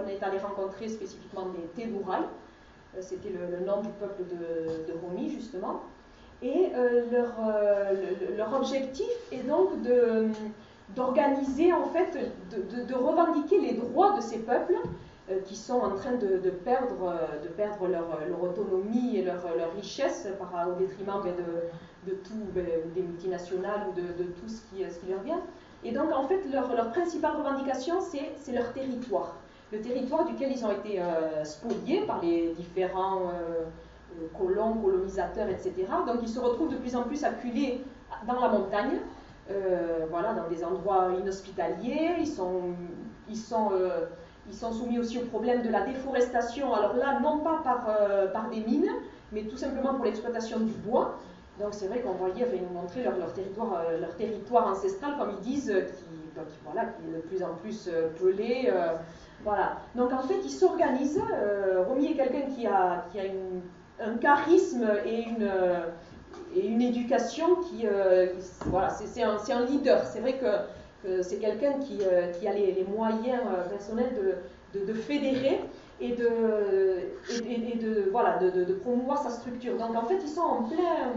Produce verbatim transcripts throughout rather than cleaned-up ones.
on est allé rencontrer spécifiquement des Tedurai, euh, c'était le, le nom du peuple de, de Romi justement, et euh, leur, euh, le, leur objectif est donc de, d'organiser en fait, de, de, de revendiquer les droits de ces peuples euh, qui sont en train de, de perdre, de perdre leur, leur autonomie et leur, leur richesse par, au détriment ben, de, de tout, ben, des multinationales ou de, de tout ce qui, ce qui leur vient. Et donc, en fait, leur, leur principale revendication, c'est, c'est leur territoire. Le territoire duquel ils ont été euh, spoliés par les différents euh, colons, colonisateurs, et cetera. Donc, ils se retrouvent de plus en plus acculés dans la montagne, euh, voilà, dans des endroits inhospitaliers. Ils sont, ils sont, euh, ils sont soumis aussi au problème de la déforestation. Alors là, non pas par, euh, par des mines, mais tout simplement pour l'exploitation du bois. Donc c'est vrai qu'on voyait, enfin, ils nous montraient leur, leur, territoire, euh, leur territoire ancestral, comme ils disent, euh, qui, bah, qui, voilà, qui est de plus en plus euh, pelé. Euh, voilà. Donc en fait, ils s'organisent. Euh, Romi est quelqu'un qui a, qui a une, un charisme et une, euh, et une éducation qui, euh, qui voilà, c'est, c'est, un, c'est un leader. C'est vrai que, que c'est quelqu'un qui, euh, qui a les, les moyens euh, personnels de, de, de fédérer et de, et, et de, voilà, de, de, de promouvoir sa structure. Donc en fait, ils sont en plein,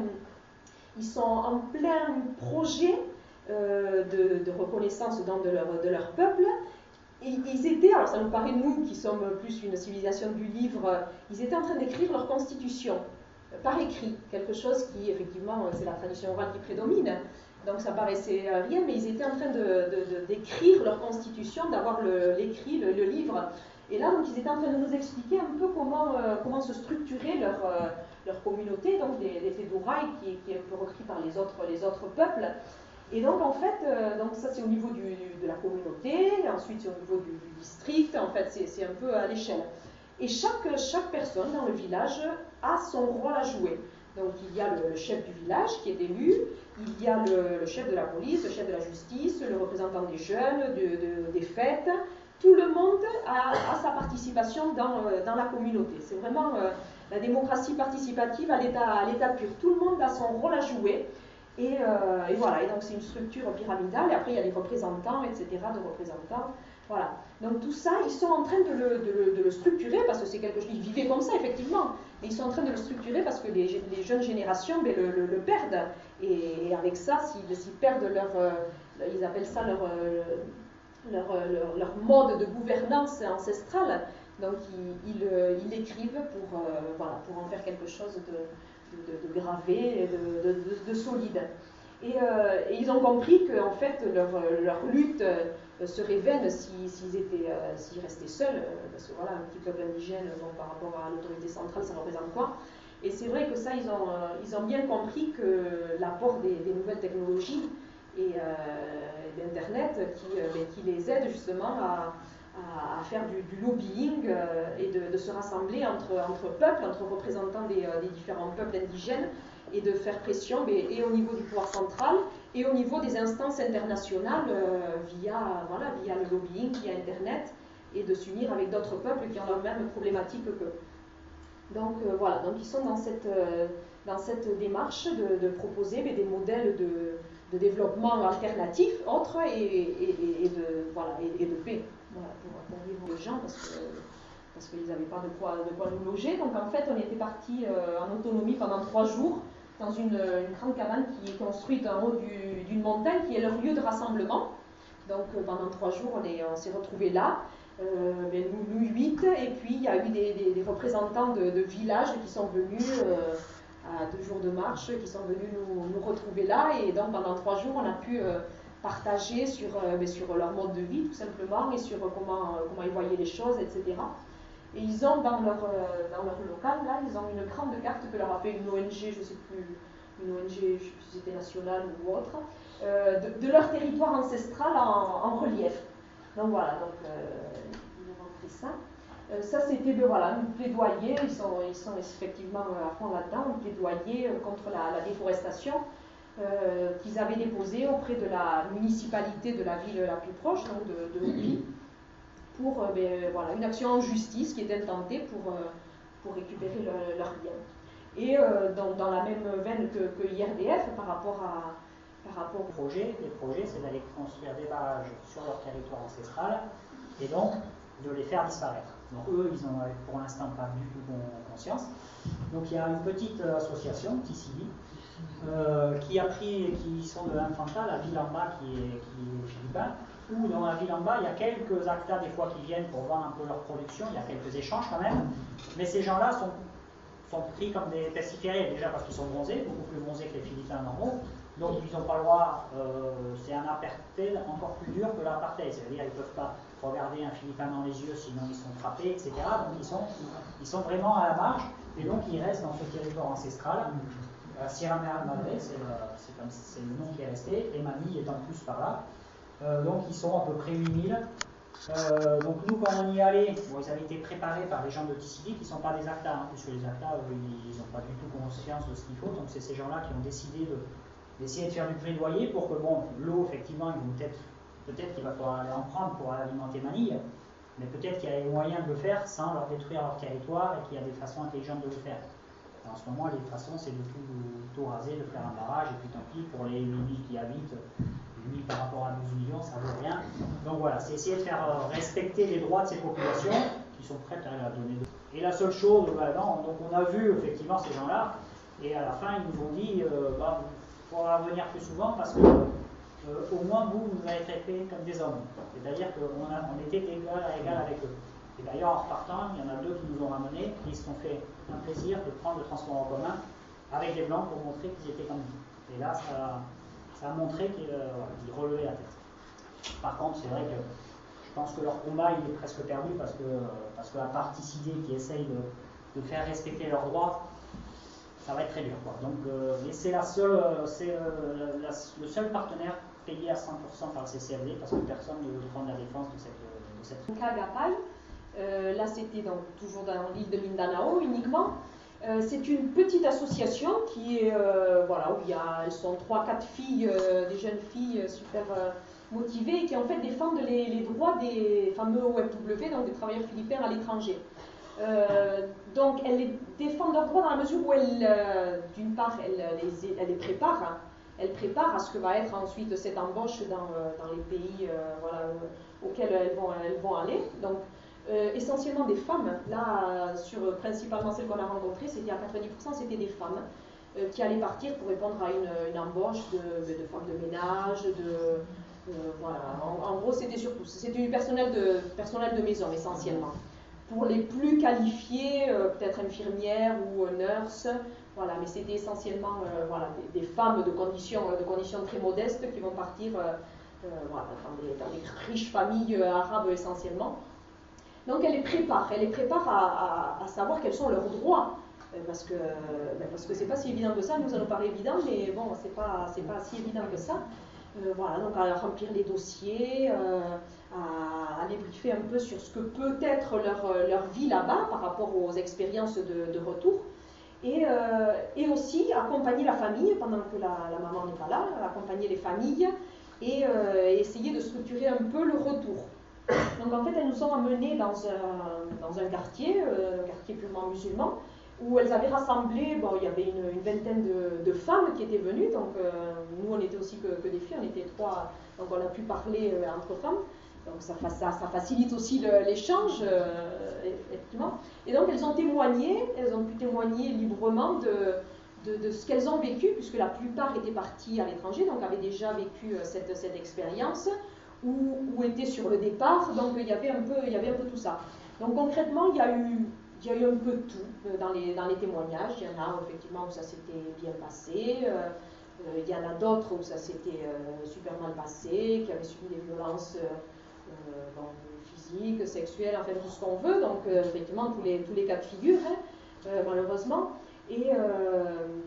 ils sont en plein projet euh, de, de reconnaissance donc, de, leur, de leur peuple. Et ils étaient, alors ça nous paraît nous qui sommes plus une civilisation du livre, ils étaient en train d'écrire leur constitution, par écrit, quelque chose qui effectivement c'est la tradition orale qui prédomine, donc ça paraissait rien, mais ils étaient en train de, de, de, d'écrire leur constitution, d'avoir le, l'écrit, le, le livre, et là donc ils étaient en train de nous expliquer un peu comment, euh, comment se structurer leur, euh, leur communauté, donc des, des Tedurai qui, qui est un peu repris par les autres, les autres peuples. Et donc en fait, euh, donc ça c'est au niveau du, de la communauté, ensuite c'est au niveau du, du district, en fait c'est, c'est un peu à l'échelle. Et chaque, chaque personne dans le village a son rôle à jouer. Donc il y a le, le chef du village qui est élu, il y a le, le chef de la police, le chef de la justice, le représentant des jeunes, de, de, des fêtes. Tout le monde a, a sa participation dans, dans la communauté. C'est vraiment euh, la démocratie participative à l'état, à l'état pur. Tout le monde a son rôle à jouer. Et, euh, et voilà, et donc c'est une structure pyramidale, et après il y a des représentants, et cetera, de représentants, voilà. Donc tout ça, ils sont en train de le, de le, de le structurer, parce que c'est quelque chose, ils vivaient comme ça, effectivement, mais ils sont en train de le structurer parce que les, les jeunes générations ben, le, le, le perdent, et, et avec ça, s'ils, s'ils perdent leur, euh, ils appellent ça leur, euh, leur, leur, leur mode de gouvernance ancestrale, donc ils, ils, ils l'écrivent pour, euh, voilà, pour en faire quelque chose de... De, de gravé, de, de, de, de solide. Et, euh, et ils ont compris que en fait, leur, leur lutte euh, serait vaine si, s'ils, étaient, euh, s'ils restaient seuls, euh, parce que voilà, un petit peuple indigène, bon, par rapport à l'autorité centrale, ça représente quoi? Et c'est vrai que ça, ils ont, euh, ils ont bien compris que l'apport des, des nouvelles technologies et euh, d'Internet qui, euh, ben, qui les aident justement à, à faire du, du lobbying euh, et de, de se rassembler entre, entre peuples, entre représentants des, euh, des différents peuples indigènes, et de faire pression mais, et au niveau du pouvoir central et au niveau des instances internationales euh, via, voilà, via le lobbying, via Internet, et de s'unir avec d'autres peuples qui ont la même problématique qu'eux. Donc euh, voilà, donc ils sont dans cette, euh, dans cette démarche de, de proposer mais, des modèles de, de développement alternatifs, autres, et, et, et, de, voilà, et, et de paix. Voilà, pour, pour vivre les gens, parce, que, parce qu'ils n'avaient pas de quoi, de quoi nous loger. Donc en fait, on était partis euh, en autonomie pendant trois jours dans une, une grande cabane qui est construite en haut du, d'une montagne, qui est leur lieu de rassemblement. Donc euh, pendant trois jours, on, est, on s'est retrouvés là, euh, ben, nous, nous huit, et puis il y a eu des, des, des représentants de, de villages qui sont venus euh, à deux jours de marche, qui sont venus nous, nous retrouver là, et donc pendant trois jours, on a pu... Euh, partager sur, euh, sur leur mode de vie tout simplement, et sur euh, comment, euh, comment ils voyaient les choses, et cetera. Et ils ont dans leur, euh, dans leur local, là, ils ont une grande carte que leur a fait une O N G, je ne sais plus, une O N G, je ne sais plus si c'était nationale ou autre, euh, de, de leur territoire ancestral en, en relief. Donc voilà, donc euh, ils ont montré ça. Euh, ça c'était ben, voilà, un plaidoyer, ils sont, ils sont effectivement à fond là-dedans, un plaidoyer contre la, la déforestation. Euh, qu'ils avaient déposé auprès de la municipalité de la ville la plus proche, donc de, de Hopi, pour euh, ben, voilà, une action en justice qui est intentée pour, euh, pour récupérer le, leurs biens. Et euh, dans, dans la même veine que, que I R D F par rapport à... Par rapport au projet, les projets, c'est d'aller construire des barrages sur leur territoire ancestral, et donc de les faire disparaître. Donc eux, ils n'en avaient pour l'instant pas du tout conscience. Donc il y a une petite association, T C D, euh, qui a pris, qui sont de l'Infanta, la ville en bas qui est, qui est philippin, où dans la ville en bas, il y a quelques actas des fois qui viennent pour voir un peu leur production, il y a quelques échanges quand même, mais ces gens-là sont, sont pris comme des pestiférés, déjà parce qu'ils sont bronzés, beaucoup plus bronzés que les Philippins normaux, donc ils n'ont pas le droit, euh, c'est un apartheid encore plus dur que l'apartheid, c'est-à-dire ils ne peuvent pas regarder un Philippin dans les yeux, sinon ils sont frappés, et cetera. Donc ils sont, ils sont vraiment à la marge, et donc ils restent dans ce territoire ancestral. La Sierra Madre, c'est le nom qui est resté, et Manille est en plus par là. Euh, donc ils sont à peu près huit mille. Euh, donc nous, quand on y allait, bon, ils avaient été préparés par les gens de T C D qui ne sont pas des actas, hein, puisque les actas, euh, ils n'ont pas du tout conscience de ce qu'il faut. Donc c'est ces gens-là qui ont décidé d'essayer de, de faire du plaidoyer pour que, bon, l'eau, effectivement, ils vont peut-être peut-être qu'il va falloir aller en prendre pour alimenter Manille, mais peut-être qu'il y a des moyens de le faire sans leur détruire leur territoire et qu'il y a des façons intelligentes de le faire. En ce moment, les façons, c'est de tout, tout raser, de faire un barrage, et puis tant pis, pour les huit mille qui habitent, huit mille par rapport à douze millions, ça ne vaut rien. Donc voilà, c'est essayer de faire respecter les droits de ces populations qui sont prêtes à la donner. Et la seule chose, bah, non, donc on a vu effectivement ces gens-là, et à la fin, ils nous ont dit, euh, bah, il faudra venir plus souvent parce que euh, au moins vous, vous avez traité comme des hommes. C'est-à-dire qu'on on était égal à égal avec eux. Et d'ailleurs, en repartant, il y en a deux qui nous ont ramenés, qui se sont fait un plaisir de prendre le transport en commun avec les Blancs pour montrer qu'ils étaient comme nous. Et là, ça, ça a montré qu'ils euh, voilà, relevaient la tête. Par contre, c'est vrai que je pense que leur combat, il est presque perdu parce que, parce que la partie C I D qui essaye de, de faire respecter leurs droits, ça va être très dur, quoi. Donc, euh, et c'est la seule, c'est euh, la, le seul partenaire payé à cent pour cent par le C C L D parce que personne ne veut prendre la défense de cette... De cette... Kagapai, euh, là c'était donc toujours dans l'île de Mindanao uniquement. Euh, c'est une petite association qui est, euh, voilà, où il y a, elles sont trois, quatre filles, euh, des jeunes filles super euh, motivées, qui en fait défendent les, les droits des fameux O F W, donc des travailleurs philippins à l'étranger. Euh, donc elles les défendent leurs droits dans la mesure où elles, euh, d'une part, elles les, elles les préparent, hein, elles préparent à ce que va être ensuite cette embauche dans, euh, dans les pays euh, voilà, auxquels elles vont, elles vont aller. Donc, Euh, essentiellement des femmes. Là, sur principalement celles qu'on a rencontrées, c'était à quatre-vingt-dix pour cent, c'était des femmes euh, qui allaient partir pour répondre à une, une embauche de, de femmes de ménage, de euh, voilà. En, en gros, c'était surtout, c'était du personnel de personnel de maison essentiellement. Pour les plus qualifiés, euh, peut-être infirmières ou euh, nurses, voilà. Mais c'était essentiellement euh, voilà des, des femmes de conditions de conditions très modestes qui vont partir euh, euh, voilà, dans, des, dans des riches familles euh, arabes essentiellement. Donc elle les prépare, elle les prépare à, à, à savoir quels sont leurs droits, parce que ben parce que c'est pas si évident que ça. Nous, ça nous paraît évident, mais bon, c'est pas c'est pas si évident que ça. Euh, voilà, donc à remplir les dossiers, euh, à, à les briefer un peu sur ce que peut être leur, leur vie là-bas par rapport aux expériences de, de retour, et, euh, et aussi accompagner la famille pendant que la, la maman n'est pas là, accompagner les familles et euh, essayer de structurer un peu le retour. Donc en fait, elles nous ont amenés dans un, dans un quartier, euh, un quartier purement musulman, où elles avaient rassemblé, bon, il y avait une, une vingtaine de, de femmes qui étaient venues, donc euh, nous on était aussi que, que des filles, on était trois, donc on a pu parler euh, entre femmes, donc ça, ça, ça facilite aussi l'échange, euh, effectivement. Et donc elles ont témoigné, elles ont pu témoigner librement de, de, de ce qu'elles ont vécu, puisque la plupart étaient parties à l'étranger, donc avaient déjà vécu euh, cette, cette expérience. Ou, ou étaient sur le départ, donc il y avait un peu, il y avait un peu tout ça. Donc concrètement, il y a eu, il y a eu un peu de tout dans les, dans les témoignages. Il y en a effectivement où ça s'était bien passé, euh, euh, il y en a d'autres où ça s'était euh, super mal passé, qui avaient subi des violences euh, bon, physiques, sexuelles, enfin tout ce qu'on veut. Donc euh, effectivement tous les, tous les cas de figure, hein, euh, malheureusement. Et, euh,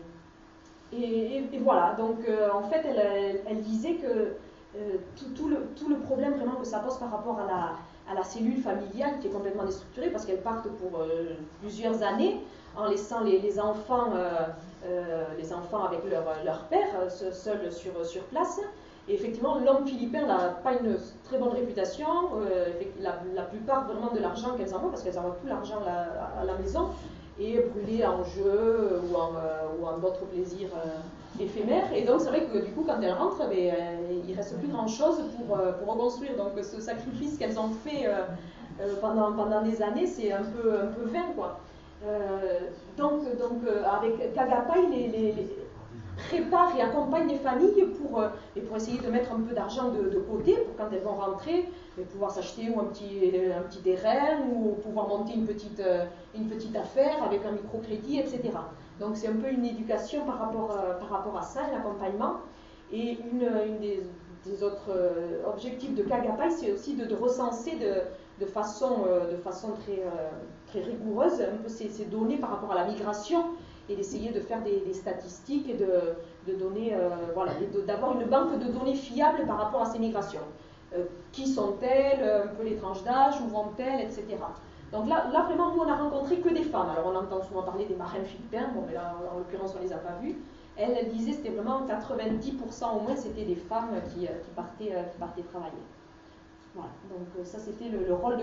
et, et, et voilà, donc euh, en fait elle, elle, elle disait que Euh, tout, tout, le, tout le problème vraiment que ça pose par rapport à la, à la cellule familiale qui est complètement déstructurée parce qu'elles partent pour euh, plusieurs années en laissant les, les, enfants, euh, euh, les enfants avec leur, leur père euh, seuls sur, sur place. Et effectivement, l'homme philippin n'a pas une très bonne réputation. Euh, la, la plupart vraiment de l'argent qu'elles envoient, parce qu'elles envoient tout l'argent à, à la maison, est brûlé en jeu ou en, euh, ou en d'autres plaisirs euh, éphémères. Et donc c'est vrai que du coup quand elles rentrent, ben, euh, il ne reste plus grand chose pour, euh, pour reconstruire. Donc ce sacrifice qu'elles ont fait euh, euh, pendant, pendant des années, c'est un peu, un peu vain, quoi. Euh, donc, donc euh, avec Kagapai, les, les, les prépare et accompagne les familles pour, euh, et pour essayer de mettre un peu d'argent de, de côté pour quand elles vont rentrer, et pouvoir s'acheter ou un petit, un petit terrain ou pouvoir monter une petite, euh, une petite affaire avec un microcrédit, et cetera. Donc c'est un peu une éducation par rapport, euh, par rapport à ça, l'accompagnement. Et une, une des, des autres euh, objectifs de Kagapai, c'est aussi de, de recenser de, de, façon, euh, de façon très, euh, très rigoureuse un peu ces, ces données par rapport à la migration et d'essayer de faire des, des statistiques et de, de donner, euh, voilà, d'avoir une banque de données fiables par rapport à ces migrations. Euh, qui sont-elles, un peu les tranches d'âge, où vont-elles, et cetera. Donc là, là, vraiment, nous, on n'a rencontré que des femmes. Alors, on entend souvent parler des marins philippins, bon, mais là, en l'occurrence, on ne les a pas vues. Elle, elle disait que c'était vraiment quatre-vingt-dix pour cent au moins, c'était des femmes qui, qui, partaient, qui partaient travailler. Voilà. Donc, ça, c'était le, le rôle de